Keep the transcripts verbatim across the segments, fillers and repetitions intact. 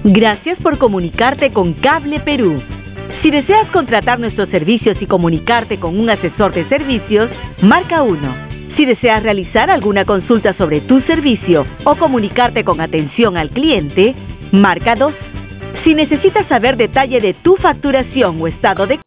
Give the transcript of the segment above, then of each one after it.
Gracias por comunicarte con Cable Perú. Si deseas contratar nuestros servicios y comunicarte con un asesor de servicios, marca uno. Si deseas realizar alguna consulta sobre tu servicio o comunicarte con atención al cliente, marca dos. Si necesitas saber detalle de tu facturación o estado de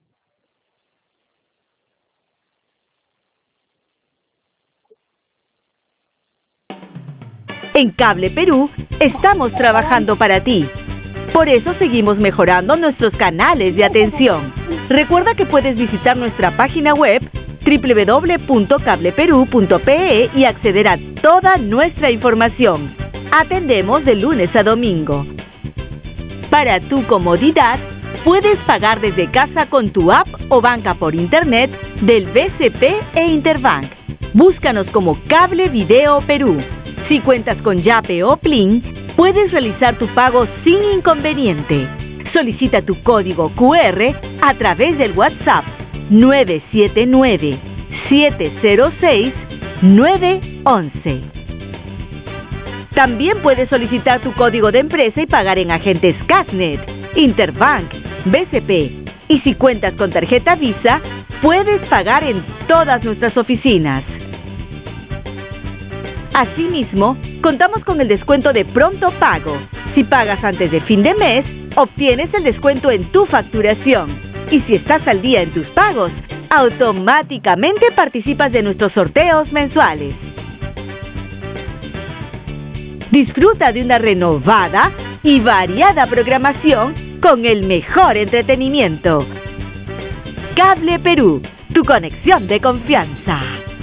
En Cable Perú, estamos trabajando para ti. Por eso seguimos mejorando nuestros canales de atención. Recuerda que puedes visitar nuestra página web doble u doble u doble u punto cable perú punto pe e y acceder a toda nuestra información. Atendemos de lunes a domingo. Para tu comodidad, puedes pagar desde casa con tu app o banca por internet del B C P e Interbank. Búscanos como Cable Video Perú. Si cuentas con Yape o Plin, puedes realizar tu pago sin inconveniente. Solicita tu código cu erre a través del WhatsApp nueve siete nueve, siete cero seis, nueve once. También puedes solicitar tu código de empresa y pagar en agentes Casnet, Interbank, B C P. Y si cuentas con tarjeta Visa, puedes pagar en todas nuestras oficinas. Asimismo, contamos con el descuento de pronto pago. Si pagas antes de fin de mes, obtienes el descuento en tu facturación. Y si estás al día en tus pagos, automáticamente participas de nuestros sorteos mensuales. Disfruta de una renovada y variada programación con el mejor entretenimiento. Cable Perú, tu conexión de confianza.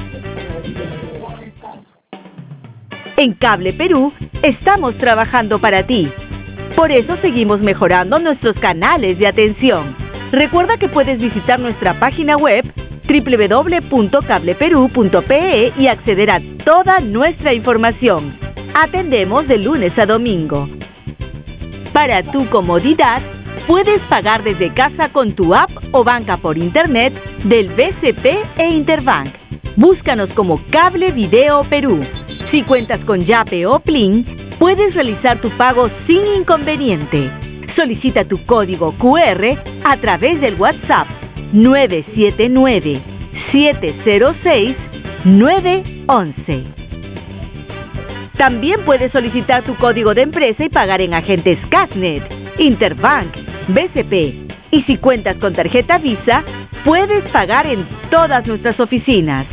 En Cable Perú, estamos trabajando para ti. Por eso seguimos mejorando nuestros canales de atención. Recuerda que puedes visitar nuestra página web doble u doble u doble u punto cable perú punto pe e y acceder a toda nuestra información. Atendemos de lunes a domingo. Para tu comodidad, puedes pagar desde casa con tu app o banca por internet del B C P e Interbank. Búscanos como Cable Video Perú. Si cuentas con Yape o Plin, puedes realizar tu pago sin inconveniente. Solicita tu código cu erre a través del WhatsApp nueve siete nueve, siete cero seis, nueve once. También puedes solicitar tu código de empresa y pagar en agentes Casnet, Interbank, B C P. Y si cuentas con tarjeta Visa, puedes pagar en todas nuestras oficinas.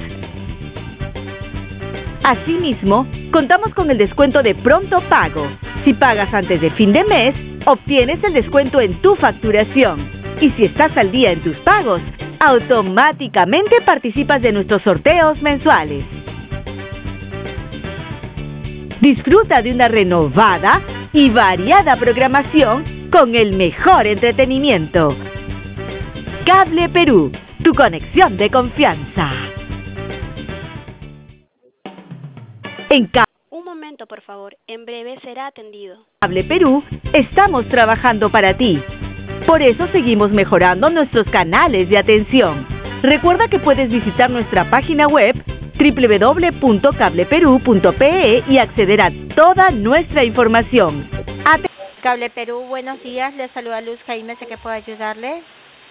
Asimismo, contamos con el descuento de pronto pago. Si pagas antes de fin de mes, obtienes el descuento en tu facturación. Y si estás al día en tus pagos, automáticamente participas de nuestros sorteos mensuales. Disfruta de una renovada y variada programación con el mejor entretenimiento. Cable Perú, tu conexión de confianza. En Cable Un momento, por favor. En breve será atendido. Cable Perú, estamos trabajando para ti. Por eso seguimos mejorando nuestros canales de atención. Recuerda que puedes visitar nuestra página web doble u doble u doble u punto cable perú punto pe e y acceder a toda nuestra información. At- Cable Perú, buenos días. Le saluda Luz Jaime, ¿sé que puedo ayudarle?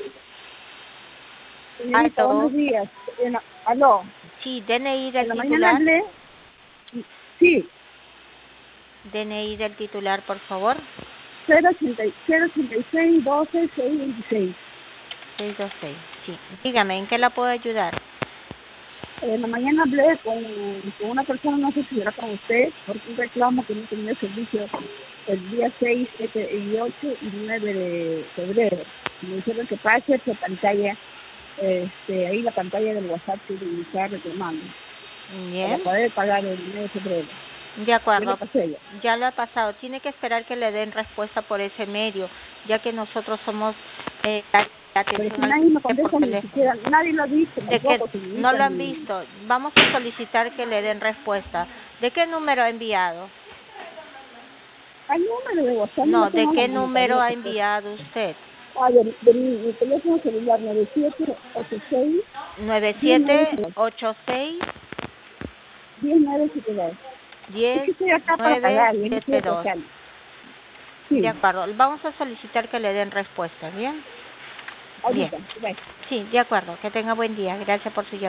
Señorita, Aló. buenos días. En la- aló. Sí, D N I En del la mañana titular. hablé. Sí, D N I del titular, por favor. cero ochenta y seis, doce, seiscientos veintiséis. seiscientos veintiséis, sí. Dígame, ¿en qué la puedo ayudar? En la mañana hablé con, con una persona, no sé si era con usted, porque un reclamo que no tenía servicio el día seis, siete y ocho y nueve de febrero. Me dijeron que pase esa pantalla, este, ahí la pantalla del WhatsApp que me estaba reclamando, Bien, para poder pagar el mes de febrero. de Yo acuerdo. lo pasé ya. Ya lo ha pasado. Tiene que esperar que le den respuesta por ese medio, ya que nosotros somos eh, la, la Pero si atención al nadie me cliente por contesta ni teléfono. siquiera, nadie lo ha visto De que tampoco, señorita, no lo han ni- visto. Vamos a solicitar que le den respuesta. ¿De qué número ha enviado? Hay número de WhatsApp. No, lo ¿de tengo qué en la número ha tableta, pues. enviado usted? Ah, de, de mi, mi teléfono celular nueve siete ocho seis, nueve siete ocho seis, diez nueve siete dos. Es diez que estoy acá para nueve pagar, yo no siete quiero dos. pagar. Sí. De acuerdo. Vamos a solicitar que le den respuesta, ¿bien? Ahorita, Bien. bye. Sí, de acuerdo. Que tenga buen día. Gracias por su llamada.